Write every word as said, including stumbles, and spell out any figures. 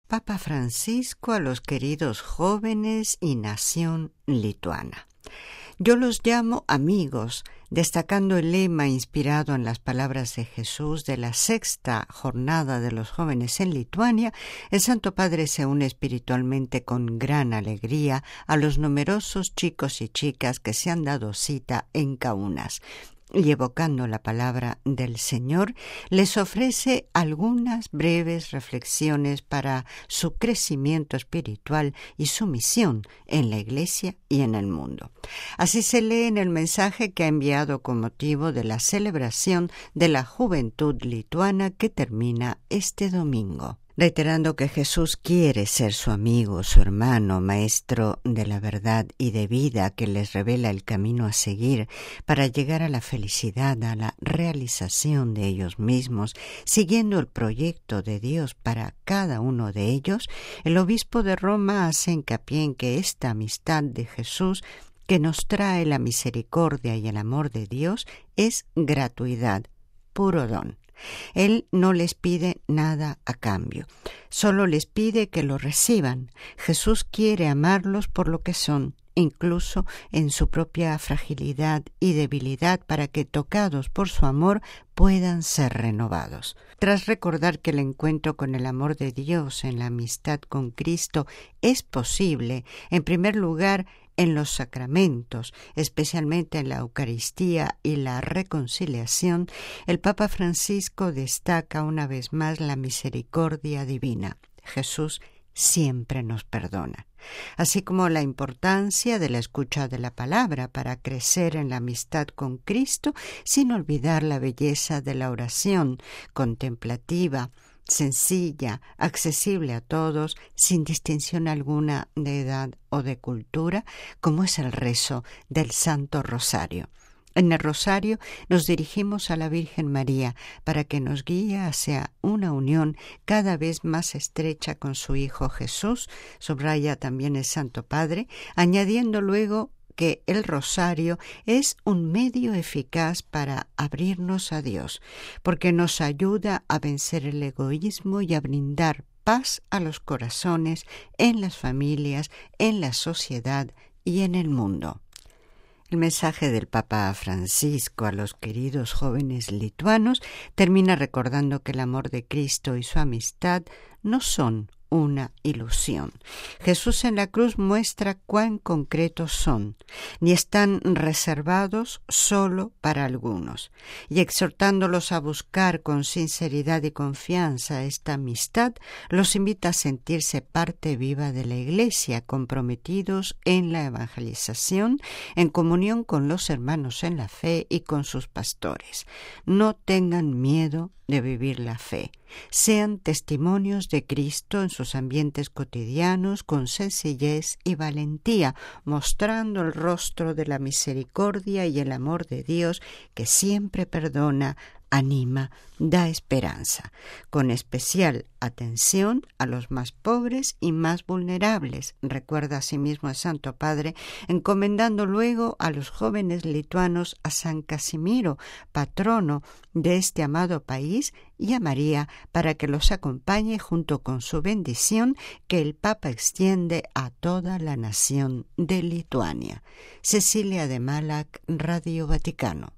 Papa Francisco a los queridos jóvenes y nación lituana. Yo los llamo amigos, destacando el lema inspirado en las palabras de Jesús de la sexta jornada de los jóvenes en Lituania. El Santo Padre se une espiritualmente con gran alegría a los numerosos chicos y chicas que se han dado cita en Kaunas. Y evocando la palabra del Señor, les ofrece algunas breves reflexiones para su crecimiento espiritual y su misión en la Iglesia y en el mundo. Así se lee en el mensaje que ha enviado con motivo de la celebración de la Juventud Lituana que termina este domingo. Reiterando que Jesús quiere ser su amigo, su hermano, maestro de la verdad y de vida que les revela el camino a seguir para llegar a la felicidad, a la realización de ellos mismos, siguiendo el proyecto de Dios para cada uno de ellos, el obispo de Roma hace hincapié en que esta amistad de Jesús que nos trae la misericordia y el amor de Dios es gratuidad, puro don. Él no les pide nada a cambio, solo les pide que lo reciban. Jesús quiere amarlos por lo que son, incluso en su propia fragilidad y debilidad, para que, tocados por su amor, puedan ser renovados. Tras recordar que el encuentro con el amor de Dios en la amistad con Cristo es posible, en primer lugar, en los sacramentos, especialmente en la Eucaristía y la reconciliación, el Papa Francisco destaca una vez más la misericordia divina. Jesús siempre nos perdona, así como la importancia de la escucha de la palabra para crecer en la amistad con Cristo, sin olvidar la belleza de la oración contemplativa, sencilla, accesible a todos, sin distinción alguna de edad o de cultura, como es el rezo del Santo Rosario. En el Rosario nos dirigimos a la Virgen María para que nos guíe hacia una unión cada vez más estrecha con su Hijo Jesús, subraya también el Santo Padre, añadiendo luego que el rosario es un medio eficaz para abrirnos a Dios, porque nos ayuda a vencer el egoísmo y a brindar paz a los corazones, en las familias, en la sociedad y en el mundo. El mensaje del Papa Francisco a los queridos jóvenes lituanos termina recordando que el amor de Cristo y su amistad no son una ilusión. Jesús en la cruz muestra cuán concretos son, ni están reservados solo para algunos, y exhortándolos a buscar con sinceridad y confianza esta amistad, los invita a sentirse parte viva de la Iglesia, comprometidos en la evangelización, en comunión con los hermanos en la fe y con sus pastores. No tengan miedo de vivir la fe. Sean testimonios de Cristo en sus ambientes cotidianos con sencillez y valentía, mostrando el rostro de la misericordia y el amor de Dios que siempre perdona, anima, da esperanza, con especial atención a los más pobres y más vulnerables, recuerda asimismo el Santo Padre, encomendando luego a los jóvenes lituanos a San Casimiro, patrono de este amado país, y a María para que los acompañe junto con su bendición que el Papa extiende a toda la nación de Lituania. Cecilia de Malac, Radio Vaticano.